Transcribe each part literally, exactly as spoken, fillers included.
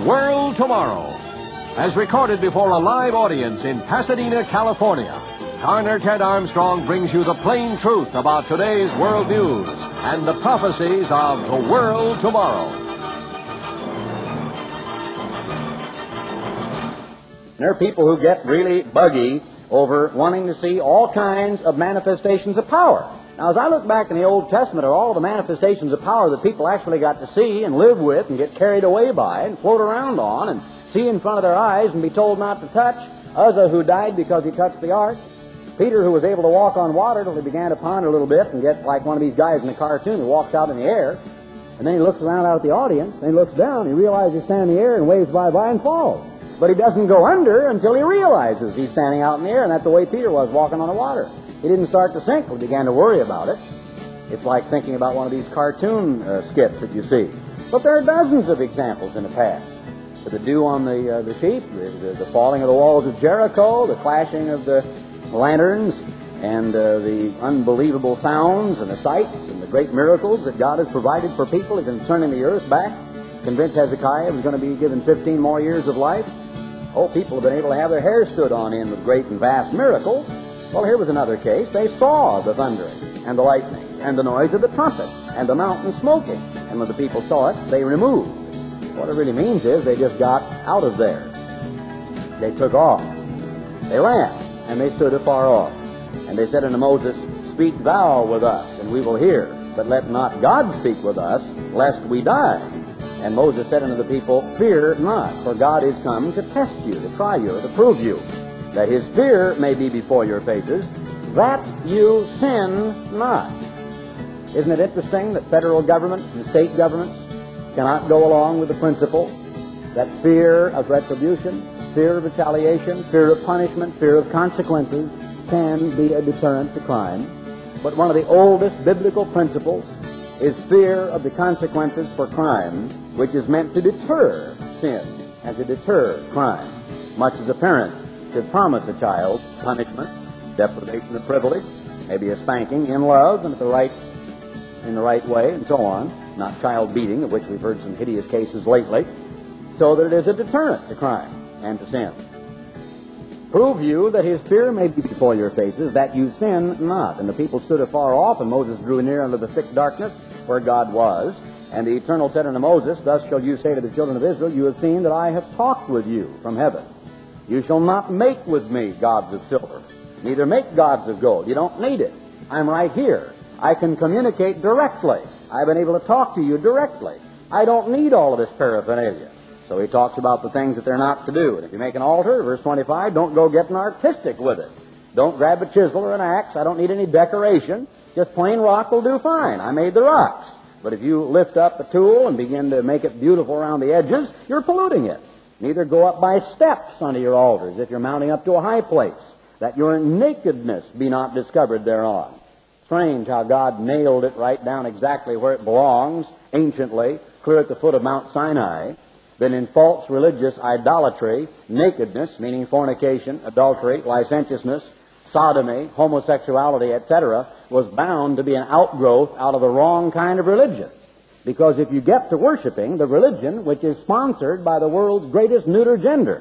World Tomorrow. As recorded before a live audience in Pasadena, California, Garner Ted Armstrong brings you the plain truth about today's world news and the prophecies of the world tomorrow. There are people who get really buggy over wanting to see all kinds of manifestations of power. Now, as I look back in the Old Testament at all the manifestations of power that people actually got to see and live with and get carried away by and float around on and see in front of their eyes and be told not to touch, Uzzah, who died because he touched the ark, Peter, who was able to walk on water till he began to ponder a little bit and get like one of these guys in a cartoon who walks out in the air, and then he looks around out at the audience, and he looks down, and he realizes he's standing in the air and waves bye-bye and falls. But he doesn't go under until he realizes he's standing out in the air, and that's the way Peter was walking on the water. He didn't start to sink when he began to worry about it. It's like thinking about one of these cartoon uh, skits that you see. But there are dozens of examples in the past. The dew on the uh, the sheep, the, the, the falling of the walls of Jericho, the flashing of the lanterns, and uh, the unbelievable sounds and the sights and the great miracles that God has provided for people concerning the earth back. Convinced Hezekiah was going to be given fifteen more years of life. Oh, people have been able to have their hair stood on in with great and vast miracles. Well, here was another case. They saw the thundering and the lightning and the noise of the trumpet and the mountain smoking. And when the people saw it, they removed. What it really means is they just got out of there. They took off. They ran, and they stood afar off. And they said unto Moses, Speak thou with us, and we will hear. But let not God speak with us, lest we die. And Moses said unto the people, Fear not, for God is come to test you, to try you, to prove you, that his fear may be before your faces, that you sin not. Isn't it interesting that federal government and state governments cannot go along with the principle that fear of retribution, fear of retaliation, fear of punishment, fear of consequences can be a deterrent to crime? But one of the oldest biblical principles is fear of the consequences for crime, which is meant to deter sin and to deter crime. Much as a parent should promise a child punishment, deprivation of privilege, maybe a spanking in love and at the right, in the right way, and so on. Not child beating, of which we've heard some hideous cases lately, so that it is a deterrent to crime and to sin. Prove you that his fear may be before your faces, that you sin not. And the people stood afar off, and Moses drew near unto the thick darkness where God was. And the Eternal said unto Moses, Thus shall you say to the children of Israel, You have seen that I have talked with you from heaven. You shall not make with me gods of silver, neither make gods of gold. You don't need it. I'm right here. I can communicate directly. I've been able to talk to you directly. I don't need all of this paraphernalia. So he talks about the things that they're not to do. And if you make an altar, verse twenty-five, don't go getting artistic with it. Don't grab a chisel or an axe. I don't need any decoration. Just plain rock will do fine. I made the rocks. But if you lift up a tool and begin to make it beautiful around the edges, you're polluting it. Neither go up by steps unto your altars if you're mounting up to a high place, that your nakedness be not discovered thereon. Strange how God nailed it right down exactly where it belongs, anciently, clear at the foot of Mount Sinai. Then in false religious idolatry, nakedness, meaning fornication, adultery, licentiousness, sodomy, homosexuality, et cetera, was bound to be an outgrowth out of the wrong kind of religion. Because if you get to worshiping the religion which is sponsored by the world's greatest neuter gender,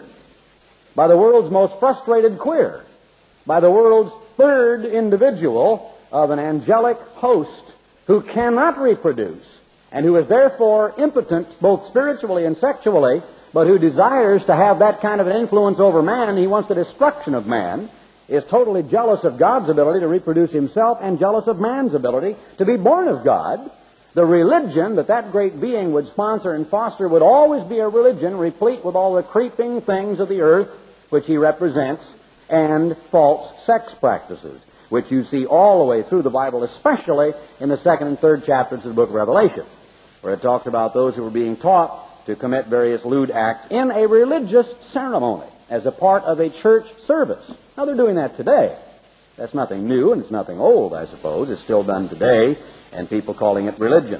by the world's most frustrated queer, by the world's third individual of an angelic host who cannot reproduce and who is therefore impotent both spiritually and sexually, but who desires to have that kind of an influence over man, he wants the destruction of man, is totally jealous of God's ability to reproduce himself and jealous of man's ability to be born of God. The religion that that great being would sponsor and foster would always be a religion replete with all the creeping things of the earth which he represents and false sex practices, which you see all the way through the Bible, especially in the second and third chapters of the book of Revelation, where it talks about those who were being taught to commit various lewd acts in a religious ceremony as a part of a church service. Now, they're doing that today. That's nothing new, and it's nothing old, I suppose. It's still done today, and people calling it religion.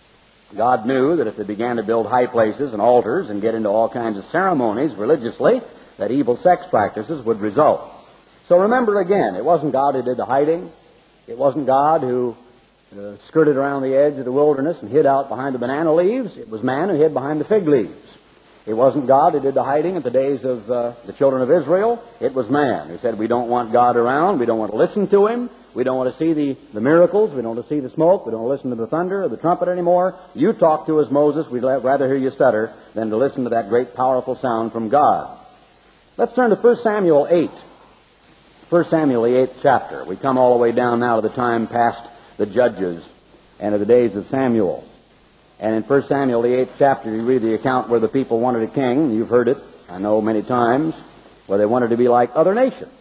God knew that if they began to build high places and altars and get into all kinds of ceremonies religiously, that evil sex practices would result. So remember again, it wasn't God who did the hiding. It wasn't God who uh, skirted around the edge of the wilderness and hid out behind the banana leaves. It was man who hid behind the fig leaves. It wasn't God who did the hiding at the days of uh, the children of Israel. It was man who said, we don't want God around. We don't want to listen to Him. We don't want to see the, the miracles. We don't want to see the smoke. We don't want to listen to the thunder or the trumpet anymore. You talk to us, Moses. We'd rather hear you stutter than to listen to that great powerful sound from God. Let's turn to First Samuel eight. First Samuel, the eighth chapter. We come all the way down now to the time past the judges and of the days of Samuel. And in First Samuel, the eighth chapter, you read the account where the people wanted a king. You've heard it, I know, many times, where they wanted to be like other nations.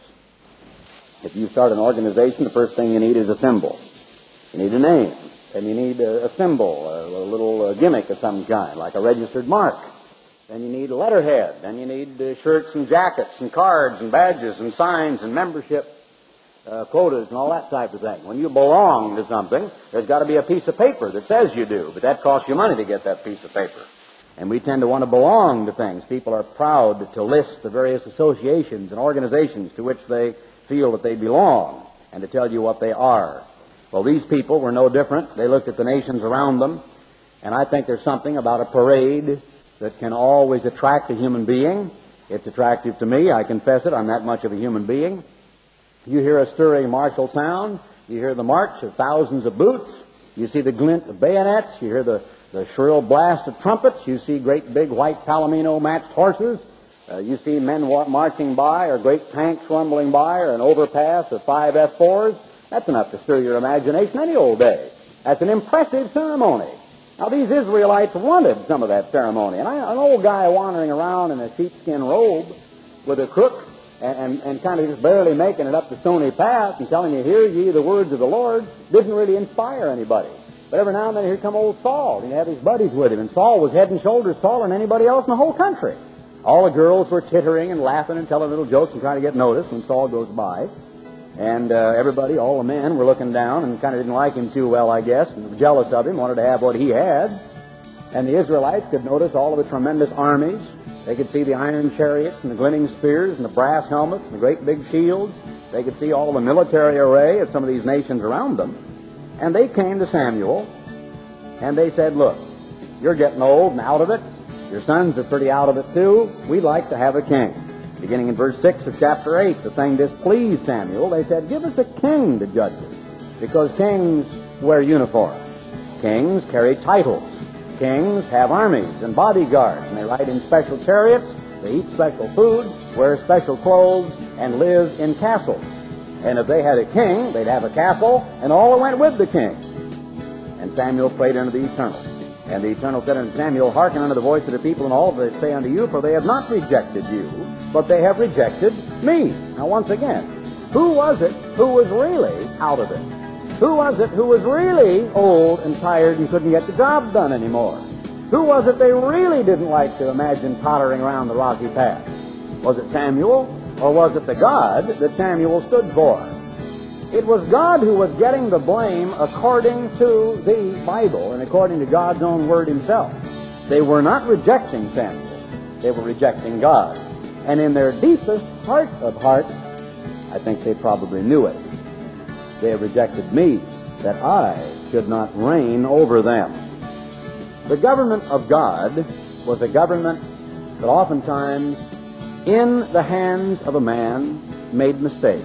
If you start an organization, the first thing you need is a symbol. You need a name. And you need a, a symbol, a, a little uh, gimmick of some kind, like a registered mark. Then you need a letterhead. Then you need uh, shirts and jackets and cards and badges and signs and membership Uh, quotas and all that type of thing. When you belong to something, there's got to be a piece of paper that says you do, but that costs you money to get that piece of paper. And we tend to want to belong to things. People are proud to list the various associations and organizations to which they feel that they belong and to tell you what they are. Well, these people were no different. They looked at the nations around them, and I think there's something about a parade that can always attract a human being. It's attractive to me. I confess it. I'm that much of a human being. You hear a stirring martial sound. You hear the march of thousands of boots. You see the glint of bayonets. You hear the, the shrill blast of trumpets. You see great big white palomino-matched horses. Uh, you see men wa- marching by, or great tanks rumbling by, or an overpass of five F fours. That's enough to stir your imagination any old day. That's an impressive ceremony. Now, these Israelites wanted some of that ceremony. And I, an old guy wandering around in a sheepskin robe with a crook, And, and, and kind of just barely making it up the stony path and telling you, hear ye the words of the Lord, didn't really inspire anybody. But every now and then here come old Saul, and he had his buddies with him, and Saul was head and shoulders taller than anybody else in the whole country. All the girls were tittering and laughing and telling little jokes and trying to get noticed when Saul goes by. And uh, everybody, all the men, were looking down and kind of didn't like him too well, I guess, and were jealous of him, wanted to have what he had. And the Israelites could notice all of the tremendous armies. They could see the iron chariots and the glinting spears and the brass helmets and the great big shields. They could see all of the military array of some of these nations around them. And they came to Samuel, and they said, look, you're getting old and out of it. Your sons are pretty out of it too. We'd like to have a king. Beginning in verse six of chapter eight, the thing displeased Samuel. They said, give us a king to judge us, because kings wear uniforms. Kings carry titles. Kings have armies and bodyguards, and they ride in special chariots, they eat special food, wear special clothes, and live in castles. And if they had a king, they'd have a castle, and all that went with the king. And Samuel prayed unto the Eternal. And the Eternal said unto Samuel, hearken unto the voice of the people, and all that they say unto you, for they have not rejected you, but they have rejected me. Now once again, who was it who was really out of it? Who was it who was really old and tired and couldn't get the job done anymore? Who was it they really didn't like to imagine tottering around the rocky path? Was it Samuel, or was it the God that Samuel stood for? It was God who was getting the blame according to the Bible and according to God's own word himself. They were not rejecting Samuel. They were rejecting God. And in their deepest heart of hearts, I think they probably knew it. They have rejected me, that I should not reign over them. The government of God was a government that oftentimes, in the hands of a man, made mistakes.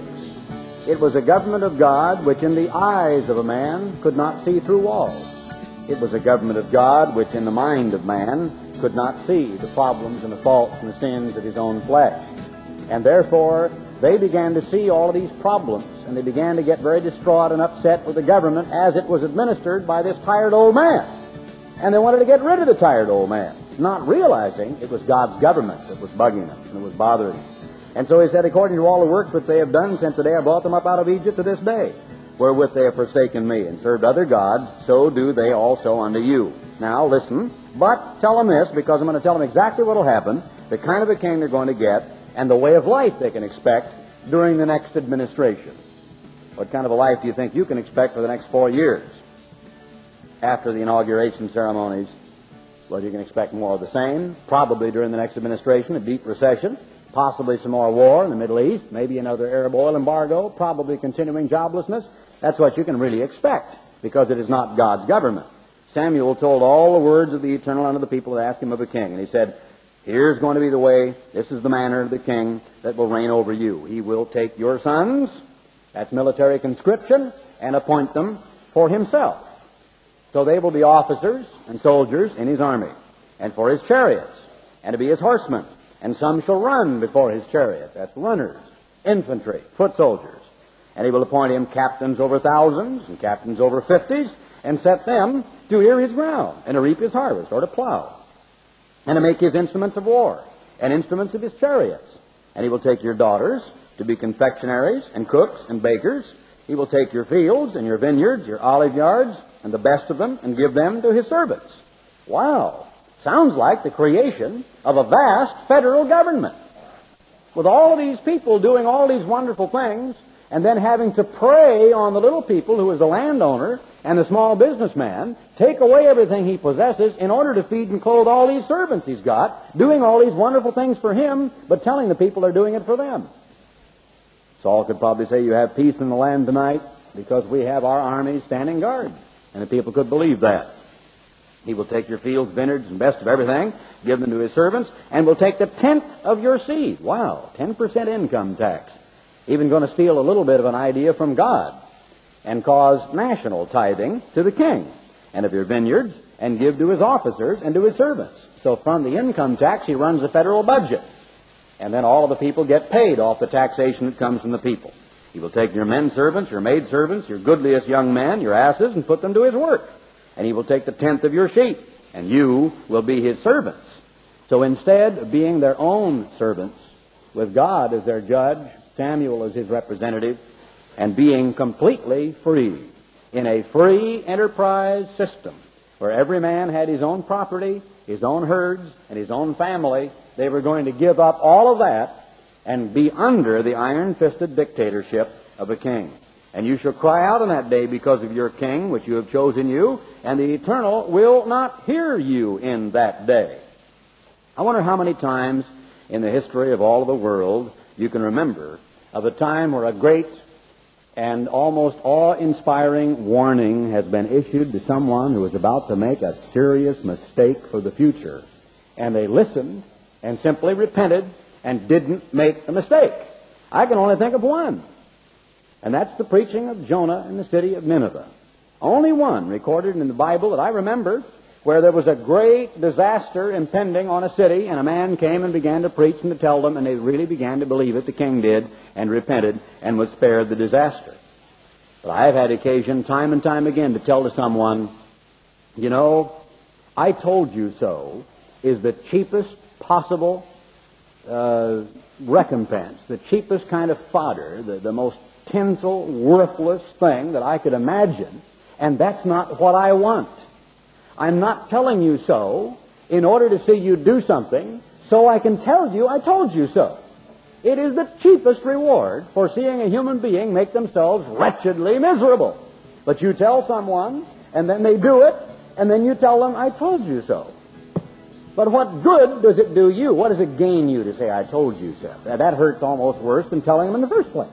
It was a government of God which in the eyes of a man could not see through walls. It was a government of God which in the mind of man could not see the problems and the faults and the sins of his own flesh. And therefore, they began to see all of these problems, and they began to get very distraught and upset with the government as it was administered by this tired old man. And they wanted to get rid of the tired old man, not realizing it was God's government that was bugging them and that was bothering them. And so he said, according to all the works which they have done since the day I brought them up out of Egypt to this day, wherewith they have forsaken me and served other gods, so do they also unto you. Now, listen, but tell them this, because I'm going to tell them exactly what will happen, the kind of a king they're going to get, and the way of life they can expect during the next administration. What kind of a life do you think you can expect for the next four years after the inauguration ceremonies? Well, you can expect more of the same. Probably during the next administration, a deep recession, possibly some more war in the Middle East, maybe another Arab oil embargo, probably continuing joblessness. That's what you can really expect, because it is not God's government. Samuel told all the words of the Eternal unto the people that asked him of a king, and he said, Here's going to be the way, this is the manner of the king that will reign over you. He will take your sons, that's military conscription, and appoint them for himself. So they will be officers and soldiers in his army, and for his chariots, and to be his horsemen. And some shall run before his chariot. That's runners, infantry, foot soldiers. And he will appoint him captains over thousands and captains over fifties, and set them to ear his ground, and to reap his harvest, or to plow, and to make his instruments of war, and instruments of his chariots. And he will take your daughters to be confectionaries, and cooks, and bakers. He will take your fields, and your vineyards, your olive yards, and the best of them, and give them to his servants. Wow! Sounds like the creation of a vast federal government. With all these people doing all these wonderful things, and then having to prey on the little people who is the landowner and the small businessman, take away everything he possesses in order to feed and clothe all these servants he's got, doing all these wonderful things for him, but telling the people they're doing it for them. Saul could probably say, you have peace in the land tonight because we have our armies standing guard. And the people could believe that. He will take your fields, vineyards, and best of everything, give them to his servants, and will take the tenth of your seed. Wow, ten percent income tax. Even going to steal a little bit of an idea from God and cause national tithing to the king, and of your vineyards, and give to his officers and to his servants. So from the income tax, he runs the federal budget. And then all of the people get paid off the taxation that comes from the people. He will take your men servants, your maid servants, your goodliest young men, your asses, and put them to his work. And he will take the tenth of your sheep, and you will be his servants. So instead of being their own servants, with God as their judge, Samuel as his representative, and being completely free, in a free enterprise system, where every man had his own property, his own herds, and his own family, they were going to give up all of that and be under the iron-fisted dictatorship of a king. And you shall cry out on that day because of your king, which you have chosen you, and the Eternal will not hear you in that day. I wonder how many times in the history of all of the world you can remember of a time where a great and almost awe-inspiring warning has been issued to someone who is about to make a serious mistake for the future. And they listened and simply repented and didn't make a mistake. I can only think of one. And that's the preaching of Jonah in the city of Nineveh. Only one recorded in the Bible that I remember where there was a great disaster impending on a city, and a man came and began to preach and to tell them, and they really began to believe it. The king did, and repented, and was spared the disaster. But I have had occasion time and time again to tell to someone, you know, I told you so is the cheapest possible uh, recompense, the cheapest kind of fodder, the, the most tinsel, worthless thing that I could imagine, and that's not what I want. I'm not telling you so in order to see you do something so I can tell you I told you so. It is the cheapest reward for seeing a human being make themselves wretchedly miserable. But you tell someone, and then they do it, and then you tell them, I told you so. But what good does it do you? What does it gain you to say, I told you so? That hurts almost worse than telling them in the first place.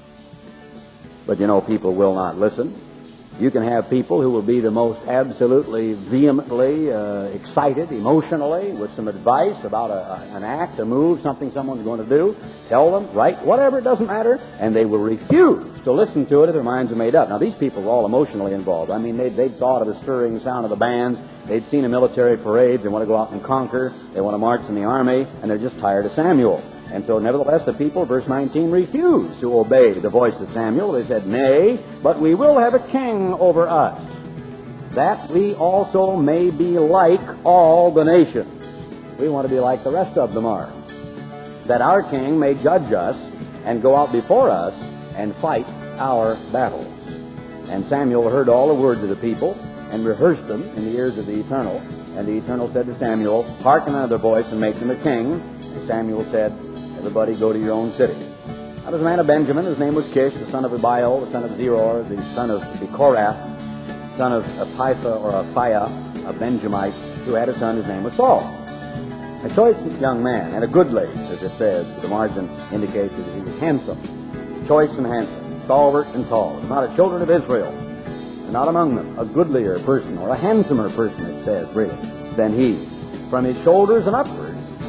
But you know, people will not listen. You can have people who will be the most absolutely vehemently uh, excited emotionally with some advice about a, a, an act, a move, something someone's going to do. Tell them, right, whatever, it doesn't matter. And they will refuse to listen to it if their minds are made up. Now, these people are all emotionally involved. I mean, they'd, they'd thought of the stirring sound of the bands. They'd seen a military parade. They want to go out and conquer. They want to march in the army. And they're just tired of Samuel. And so, nevertheless, the people, verse nineteen, refused to obey the voice of Samuel. They said, nay, but we will have a king over us, that we also may be like all the nations. We want to be like the rest of them are. That our king may judge us and go out before us and fight our battles. And Samuel heard all the words of the people and rehearsed them in the ears of the Eternal. And the Eternal said to Samuel, hearken unto their voice and make them a king. And Samuel said, everybody go to your own city. Now, there was a man of Benjamin. His name was Kish, the son of Abiel, the son of Zeror, the son of Bechorath, son of Apipha or Aphiah, a Benjamite, who had a son whose name was Saul. A choice young man, and a goodly, as it says. The margin indicates that he was handsome, choice and handsome, stalwart and tall. Not a children of Israel, and not among them a goodlier person, or a handsomer person, it says, really, than he. From his shoulders and upward,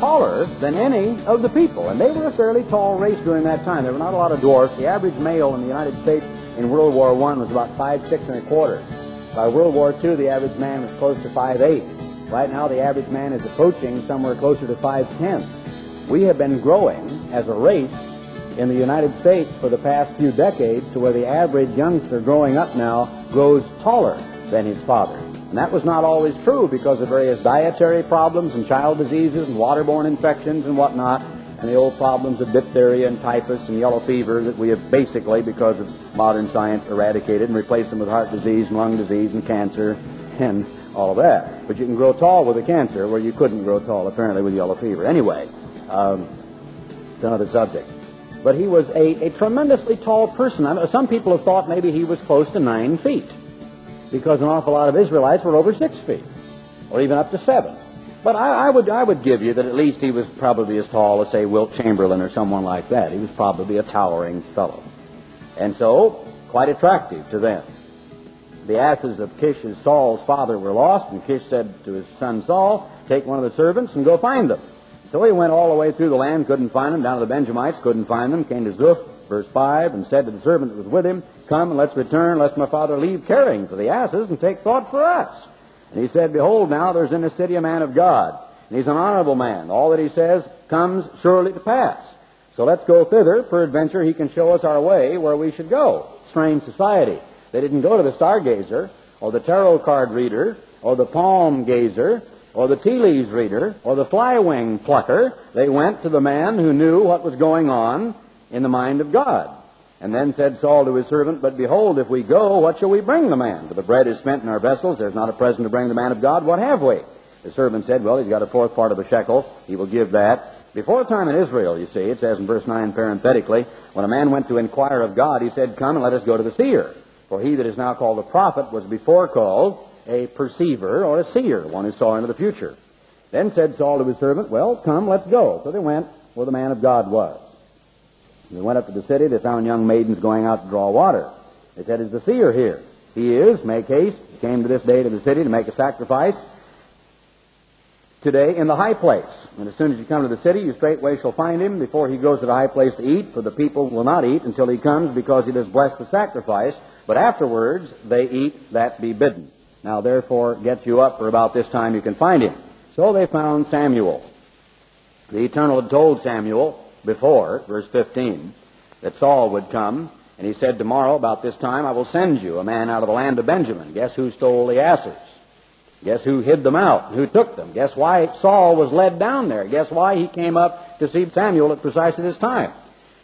taller than any of the people. And they were a fairly tall race during that time. There were not a lot of dwarfs. The average male in the United States in World War One was about five, six and a quarter. By World War Two, the average man was close to five, eight. Right now, the average man is approaching somewhere closer to five, ten. We have been growing as a race in the United States for the past few decades to where the average youngster growing up now grows taller than his father. And that was not always true because of various dietary problems and child diseases and waterborne infections and whatnot, and the old problems of diphtheria and typhus and yellow fever that we have basically, because of modern science, eradicated and replaced them with heart disease and lung disease and cancer and all of that. But you can grow tall with a cancer where you couldn't grow tall apparently with yellow fever. Anyway, um, it's another subject. But he was a, a tremendously tall person. I know some people have thought maybe he was close to nine feet because an awful lot of Israelites were over six feet or even up to seven. But I, I would I would give you that at least he was probably as tall as, say, Wilt Chamberlain or someone like that. He was probably a towering fellow. And so, quite attractive to them. The asses of Kish, Saul's father, were lost, and Kish said to his son Saul, take one of the servants and go find them. So he went all the way through the land, couldn't find them, down to the Benjamites, couldn't find them, came to Zuph, verse five, and said to the servant that was with him, come and let's return, lest my father leave caring for the asses and take thought for us. And he said, behold, now there's in the city a man of God, and he's an honorable man. All that he says comes surely to pass. So let's go thither, peradventure he can show us our way where we should go. Strange society. They didn't go to the stargazer, or the tarot card reader, or the palm gazer, or the tea leaves reader, or the fly-wing plucker. They went to the man who knew what was going on in the mind of God. And then said Saul to his servant, but behold, if we go, what shall we bring the man? For the bread is spent in our vessels. There's not a present to bring the man of God. What have we? The servant said, well, he's got a fourth part of a shekel. He will give that. Before a time in Israel, you see, it says in verse nine parenthetically, when a man went to inquire of God, he said, come and let us go to the seer. For he that is now called a prophet was before called a perceiver or a seer, one who saw into the future. Then said Saul to his servant, well, come, let's go. So they went where the man of God was. They went up to the city. They found young maidens going out to draw water. They said, is the seer here? He is. Make haste. He came to this day to the city to make a sacrifice today in the high place. And as soon as you come to the city, you straightway shall find him before he goes to the high place to eat, for the people will not eat until he comes, because he does bless the sacrifice. But afterwards they eat that be bidden. Now therefore get you up, for about this time you can find him. So they found Samuel. The Eternal had told Samuel before, verse fifteen, that Saul would come, and he said, tomorrow about this time I will send you a man out of the land of Benjamin. Guess who stole the asses? Guess who hid them out? Who took them? Guess why Saul was led down there? Guess why he came up to see Samuel at precisely this time?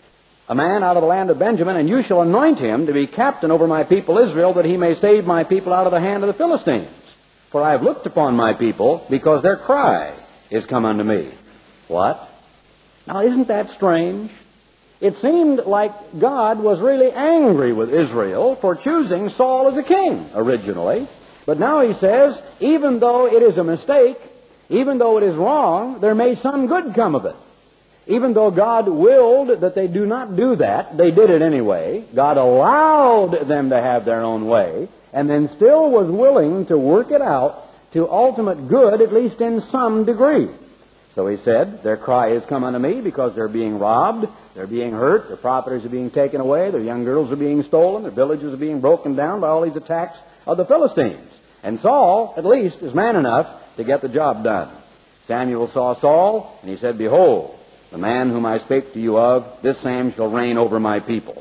A man out of the land of Benjamin, and you shall anoint him to be captain over my people Israel, that he may save my people out of the hand of the Philistines. For I have looked upon my people, because their cry is come unto me. What? Now, isn't that strange? It seemed like God was really angry with Israel for choosing Saul as a king originally. But now he says, even though it is a mistake, even though it is wrong, there may some good come of it. Even though God willed that they do not do that, they did it anyway. God allowed them to have their own way, and then still was willing to work it out to ultimate good, at least in some degree. So he said, their cry has come unto me, because they're being robbed, they're being hurt, their properties are being taken away, their young girls are being stolen, their villages are being broken down by all these attacks of the Philistines. And Saul, at least, is man enough to get the job done. Samuel saw Saul, and he said, behold, the man whom I spake to you of, this same shall reign over my people.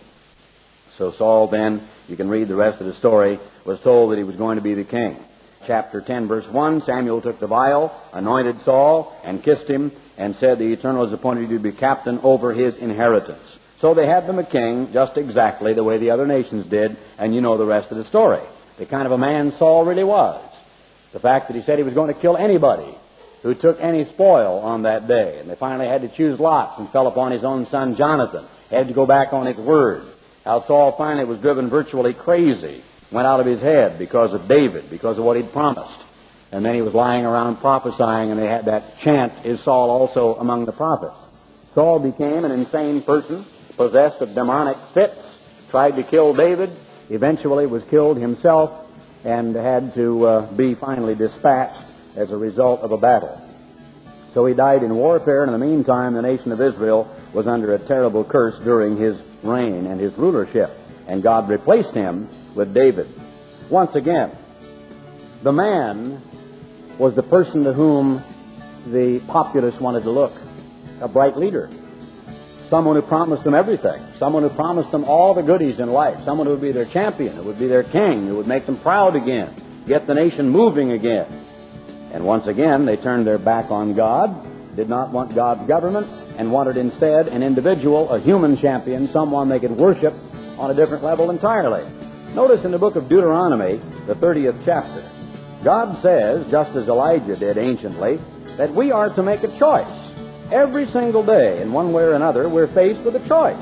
So Saul then, you can read the rest of the story, was told that he was going to be the king. Chapter ten, verse one, Samuel took the vial, anointed Saul, and kissed him, and said, the Eternal has appointed you to be captain over his inheritance. So they had them a king, just exactly the way the other nations did, and you know the rest of the story. The kind of a man Saul really was. The fact that he said he was going to kill anybody who took any spoil on that day. And they finally had to choose lots, and fell upon his own son Jonathan. He had to go back on his word. How Saul finally was driven virtually crazy, went out of his head because of David, because of what he'd promised. And then he was lying around prophesying, and they had that chant, is Saul also among the prophets? Saul became an insane person, possessed of demonic fits, tried to kill David, eventually was killed himself, and had to uh, be finally dispatched as a result of a battle. So he died in warfare, and in the meantime, the nation of Israel was under a terrible curse during his reign and his rulership. And God replaced him with David. Once again, the man was the person to whom the populace wanted to look. A bright leader. Someone who promised them everything. Someone who promised them all the goodies in life. Someone who would be their champion, who would be their king, who would make them proud again, get the nation moving again. And once again, they turned their back on God, did not want God's government, and wanted instead an individual, a human champion, someone they could worship on a different level entirely. Notice in the book of Deuteronomy, the thirtieth chapter, God says, just as Elijah did anciently, that we are to make a choice. Every single day, in one way or another, we're faced with a choice.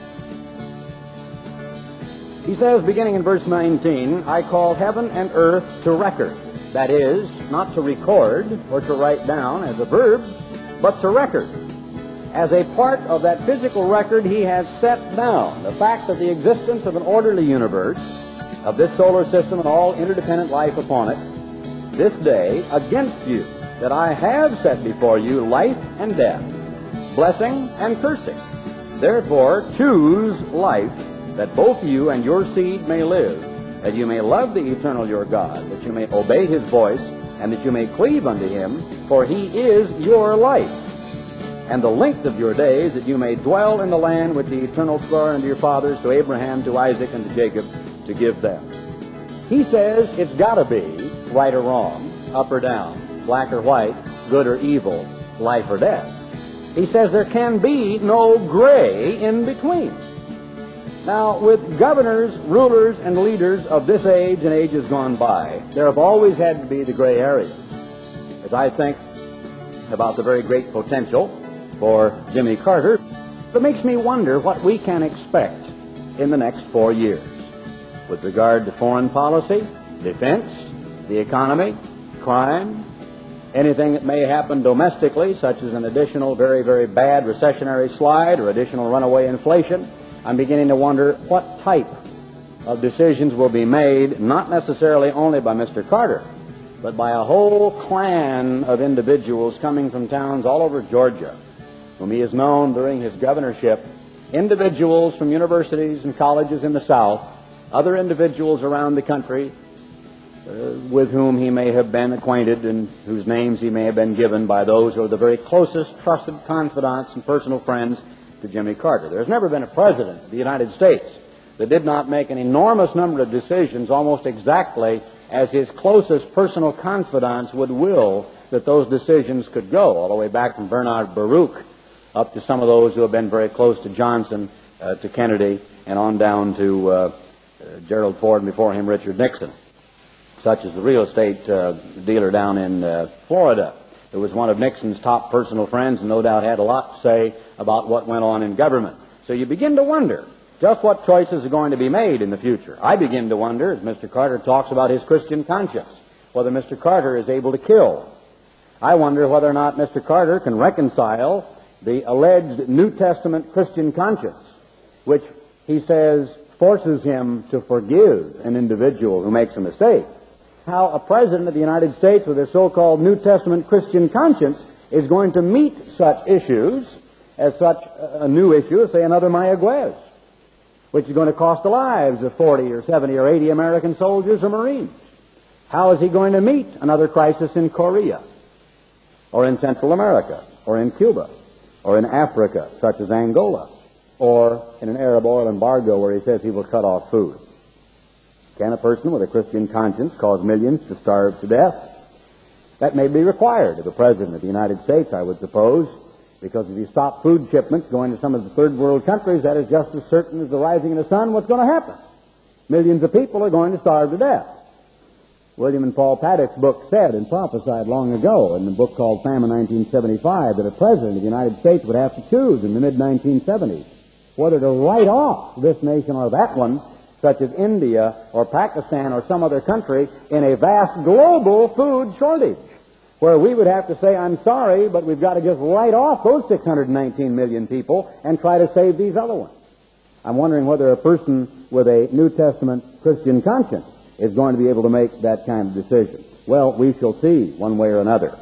He says, beginning in verse nineteen, I call heaven and earth to record. That is, not to record or to write down as a verb, but to record. As a part of that physical record, he has set down the fact of the existence of an orderly universe, of this solar system and all interdependent life upon it, this day against you, that I have set before you life and death, blessing and cursing. Therefore, choose life, that both you and your seed may live, that you may love the eternal your God, that you may obey his voice, and that you may cleave unto him, for he is your life. And the length of your days, that you may dwell in the land which the eternal swore unto your fathers, to Abraham, to Isaac, and to Jacob, to give them. He says it's got to be right or wrong, up or down, black or white, good or evil, life or death. He says there can be no gray in between. Now, with governors, rulers, and leaders of this age and ages gone by, there have always had to be the gray areas. As I think about the very great potential for Jimmy Carter, it makes me wonder what we can expect in the next four years with regard to foreign policy, defense, the economy, crime, anything that may happen domestically, such as an additional very, very bad recessionary slide or additional runaway inflation. I'm beginning to wonder what type of decisions will be made, not necessarily only by Mister Carter, but by a whole clan of individuals coming from towns all over Georgia, whom he has known during his governorship, individuals from universities and colleges in the South, other individuals around the country uh, with whom he may have been acquainted and whose names he may have been given by those who are the very closest trusted confidants and personal friends to Jimmy Carter. There's never been a president of the United States that did not make an enormous number of decisions almost exactly as his closest personal confidants would will that those decisions could go, all the way back from Bernard Baruch up to some of those who have been very close to Johnson, uh, to Kennedy, and on down to uh, uh, Gerald Ford, and before him Richard Nixon, such as the real estate uh, dealer down in uh, Florida, who was one of Nixon's top personal friends and no doubt had a lot to say about what went on in government. So you begin to wonder just what choices are going to be made in the future. I begin to wonder, as Mister Carter talks about his Christian conscience, whether Mister Carter is able to kill. I wonder whether or not Mister Carter can reconcile the alleged New Testament Christian conscience, which he says forces him to forgive an individual who makes a mistake. How a president of the United States with a so-called New Testament Christian conscience is going to meet such issues as such a new issue as, say, another Mayaguez, which is going to cost the lives of forty or seventy or eighty American soldiers or Marines. How is he going to meet another crisis in Korea, or in Central America, or in Cuba, or in Africa, such as Angola, or in an Arab oil embargo where he says he will cut off food? Can a person with a Christian conscience cause millions to starve to death? That may be required of a president of the United States, I would suppose, because if you stop food shipments going to some of the third world countries, that is just as certain as the rising of the sun what's going to happen. Millions of people are going to starve to death. William and Paul Paddock's book said and prophesied long ago in the book called Famine nineteen seventy-five that a president of the United States would have to choose in the mid nineteen seventies whether to write off this nation or that one, such as India or Pakistan or some other country, in a vast global food shortage, where we would have to say, I'm sorry, but we've got to just write off those six hundred nineteen million people and try to save these other ones. I'm wondering whether a person with a New Testament Christian conscience is going to be able to make that kind of decision. Well, we shall see one way or another.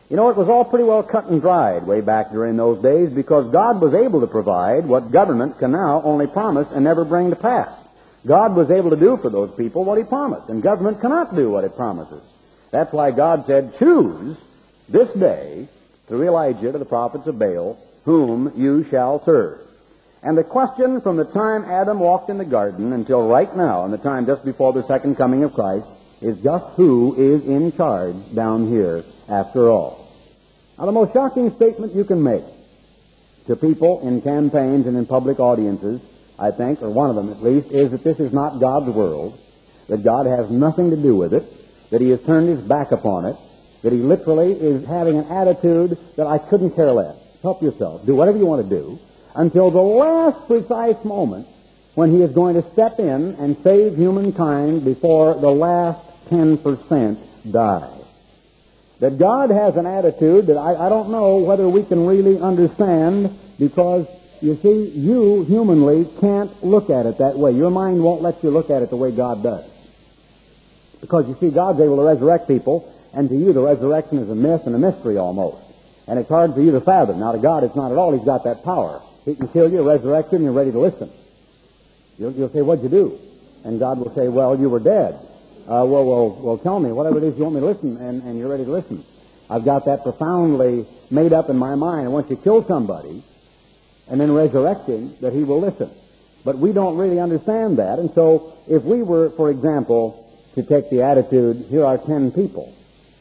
You know, it was all pretty well cut and dried way back during those days because God was able to provide what government can now only promise and never bring to pass. God was able to do for those people what He promised, and government cannot do what it promises. That's why God said, choose this day through Elijah to the prophets of Baal, whom you shall serve. And the question from the time Adam walked in the garden until right now, in the time just before the second coming of Christ, is just who is in charge down here after all. Now, the most shocking statement you can make to people in campaigns and in public audiences, I think, or one of them at least, is that this is not God's world, that God has nothing to do with it, that He has turned His back upon it, that He literally is having an attitude that I couldn't care less. Help yourself. Do whatever you want to do until the last precise moment when He is going to step in and save humankind before the last ten percent die. That God has an attitude that I, I don't know whether we can really understand because, you see, you humanly can't look at it that way. Your mind won't let you look at it the way God does. Because, you see, God's able to resurrect people, and to you the resurrection is a myth and a mystery almost. And it's hard for you to fathom. Now, to God it's not at all. He's got that power. He can kill you, resurrect you, and you're ready to listen. You'll, you'll say, what'd you do? And God will say, well, you were dead. Uh, well, well, well, tell me, whatever it is you want me to listen, and, and you're ready to listen. I've got that profoundly made up in my mind. And once you kill somebody and then resurrect him, that he will listen. But we don't really understand that. And so if we were, for example, to take the attitude, here are ten people,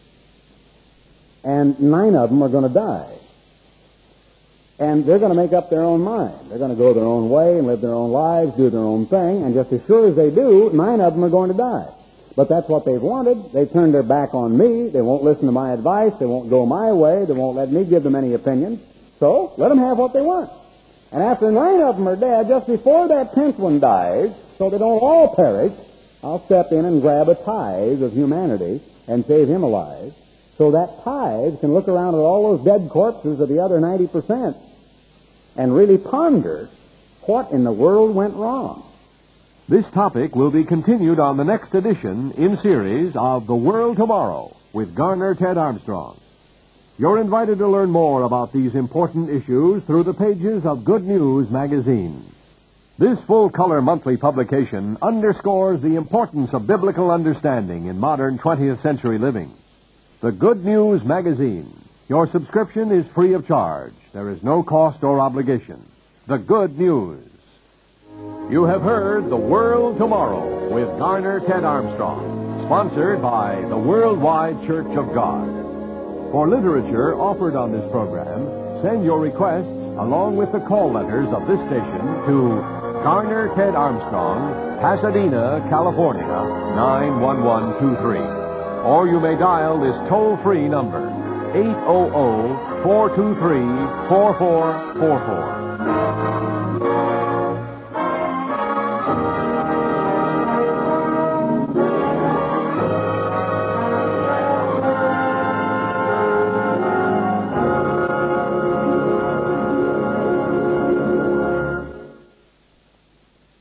and nine of them are going to die. And they're going to make up their own mind. They're going to go their own way and live their own lives, do their own thing, and just as sure as they do, nine of them are going to die. But that's what they've wanted. They've turned their back on me. They won't listen to my advice. They won't go my way. They won't let me give them any opinions. So let them have what they want. And after nine of them are dead, just before that tenth one dies, so they don't all perish, I'll step in and grab a tithe of humanity and save him alive, so that tithe can look around at all those dead corpses of the other ninety percent and really ponder what in the world went wrong. This topic will be continued on the next edition in series of The World Tomorrow with Garner Ted Armstrong. You're invited to learn more about these important issues through the pages of Good News magazine. This full-color monthly publication underscores the importance of biblical understanding in modern twentieth century living. The Good News magazine. Your subscription is free of charge. There is no cost or obligation. The Good News. You have heard The World Tomorrow with Garner Ted Armstrong, sponsored by the Worldwide Church of God. For literature offered on this program, send your requests along with the call letters of this station to Garner Ted Armstrong, Pasadena, California, nine one one two three. Or you may dial this toll-free number, eight hundred, four two three, four four four four.